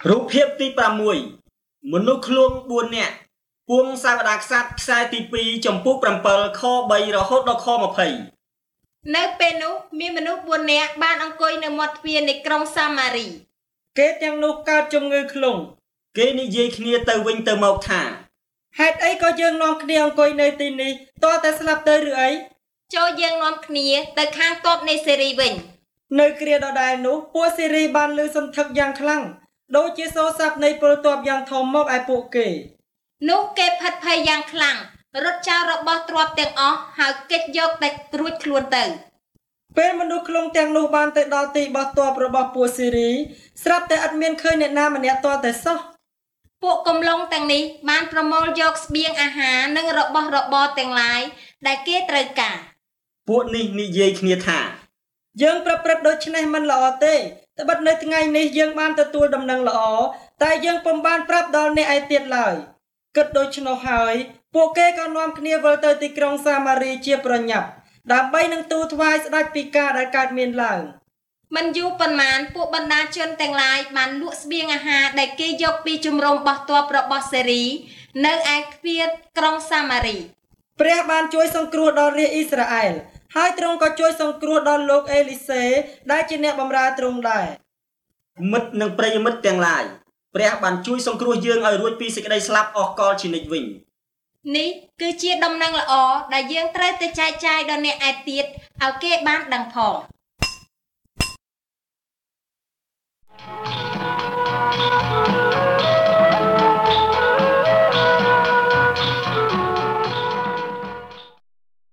រូបភាពទី6មនុស្សខ្លួន4នាក់ពួងសាវតាក្សត្រខ្សែទី2ចំពោះ7ខ3រហូតដល់ខ20 នៅពេលនោះមានមនុស្ស4នាក់បានអង្គុយនៅមាត់ទ្វារនៃក្រុងសាម៉ារីគេទាំងនោះកើតជំងឺខ្លងគេនិយាយគ្នាទៅវិញទៅមកថាហេតុអីក៏យើងនាំគ្នាអង្គុយនៅទីនេះតើតែស្លាប់ទៅឬអីចូលយើងនាំគ្នាទៅខាងទ័ពនៃសេរីវិញនៅគ្រាដដែលនោះពួកសេរីបានលើសន្ធឹកយ៉ាងខ្លាំងដូចជាសូរស័ព្ទនៃពលទ័ពយ៉ាងធំមកឯពួកគេនោះគេផិតភ័យយ៉ាងខ្លាំងរត់ចោលរបស់ទ្រព្យទាំងអស់ហើយគេចយកតែរួចខ្លួនទៅពេលមនុស្សខ្លងទាំងនោះបានទៅដល់ទីបោះទ័ពរបស់ពួកសេរីស្រាប់តែអត់មានឃើញអ្នកណាម្នាក់ទាល់តែសោះពួកកំឡុងទាំងនេះបានប្រមូលយកស្បៀងអាហារនិងរបស់របរទាំងឡាយដែលគេត្រូវការពួកនេះនិយាយគ្នាថាយើងប្រព្រឹត្តដូច្នេះមិនល្អទេត្បិតនៅថ្ងៃនេះយើងបានទទួលដំណឹងល្អតែយើងពុំបានប្រាប់ដល់អ្នកឯទៀតឡើយគិតដូច្នោះហើយពួកគេក៏នាំគ្នាវិលទៅទីក្រុងសាម៉ារីជាប្រញាប់ដើម្បីនឹងទូលថ្វាយស្ដេចពីការដែលកើតមានឡើងមិនយូរប៉ុន្មានពួកបណ្ដាជនទាំងឡាយបានលក់ស្បៀងអាហារដែលគេយកពីជំរំបោះទ័ពរបស់សេរីនៅឯទ្វារក្រុងសាម៉ារីព្រះបានជួយសង្គ្រោះដល់រាជអ៊ីស្រាអែលហើយទ្រង់ក៏ជួយសង្គ្រោះដល់លោកអេលីសេដែលជាអ្នកបម្រើទ្រង់ដែរមិត្តនិងប្រិយមិត្តទាំងឡាយព្រះបានជួយសង្គ្រោះយើងឲ្យរួចពីសេចក្តីស្លាប់អស់កលជានិច្ចវិញនេះគឺជាដំណឹងល្អដែលយើងត្រូវទៅចែកចាយដល់អ្នកឯទៀតឲ្យគេបានដឹងផង Thank you.